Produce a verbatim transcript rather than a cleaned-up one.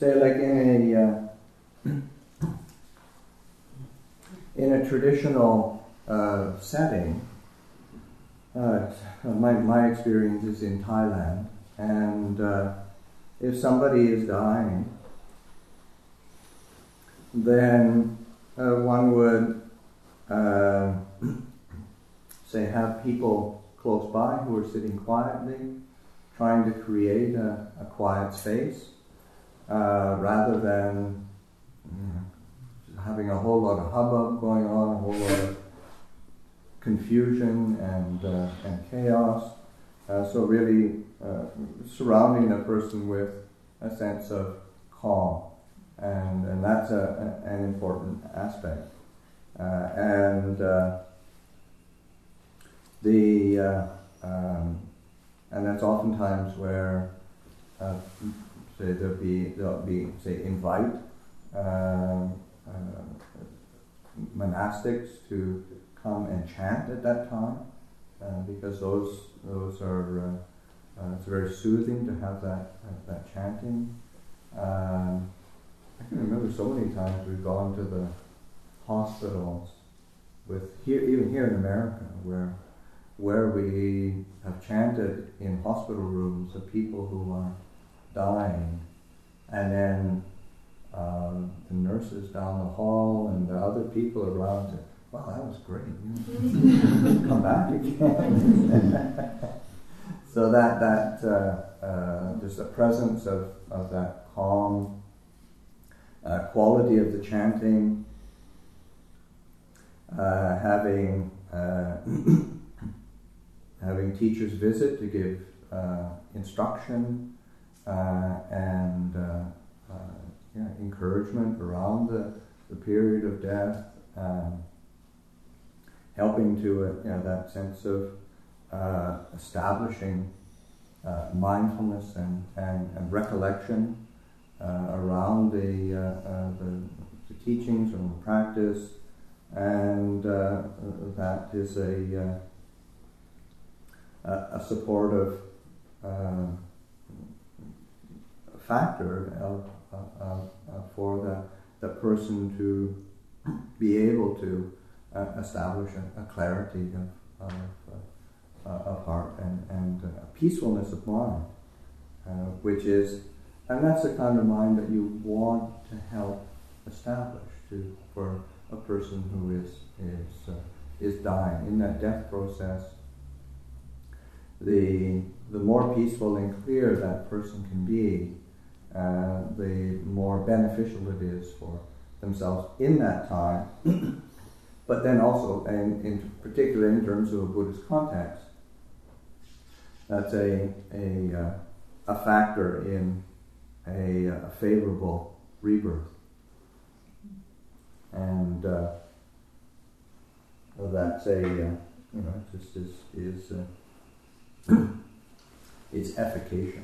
say like in a uh, in a traditional uh, setting, uh, my my experience is in Thailand, and uh, if somebody is dying, then uh, one would uh, say have people close by who are sitting quietly, trying to create a, a quiet space, uh, rather than you know, having a whole lot of hubbub going on, a whole lot of confusion and uh, and chaos. Uh, so really uh, surrounding a person with a sense of calm, and and that's a, a, an important aspect. Uh, and uh, the uh, um, and that's oftentimes where uh, say there'll be there'll be say invite uh, uh, monastics to come and chant at that time, uh, because those those are uh, uh, it's very soothing to have that uh, that chanting. Um, I can remember so many times we've gone to the hospitals with here, even here in America, where where we have chanted in hospital rooms of people who are dying, and then um, the nurses down the hall and the other people around say, "Wow, that was great! Come back again." So that that uh, uh, just the presence of, of that calm uh, quality of the chanting, uh, having uh, having teachers visit to give uh, instruction uh, and uh, uh, yeah, encouragement around the, the period of death, um, helping to uh, you know, that sense of uh, establishing uh, mindfulness and, and, and recollection uh, around the, uh, uh, the, the teachings and the practice, and uh, that is a uh, a supportive uh, factor of, of, of for the, the person to be able to uh, establish a, a clarity of, of, uh, of heart and, and a peacefulness of mind, uh, which is, and that's the kind of mind that you want to help establish to for a person who is is uh, is dying in that death process. The the more peaceful and clear that person can be, uh, the more beneficial it is for themselves in that time. But then also, and in particular in terms of a Buddhist context, that's a a uh, a factor in a, a favorable rebirth, and uh, that's a uh, you know just is is uh, it's efficacious.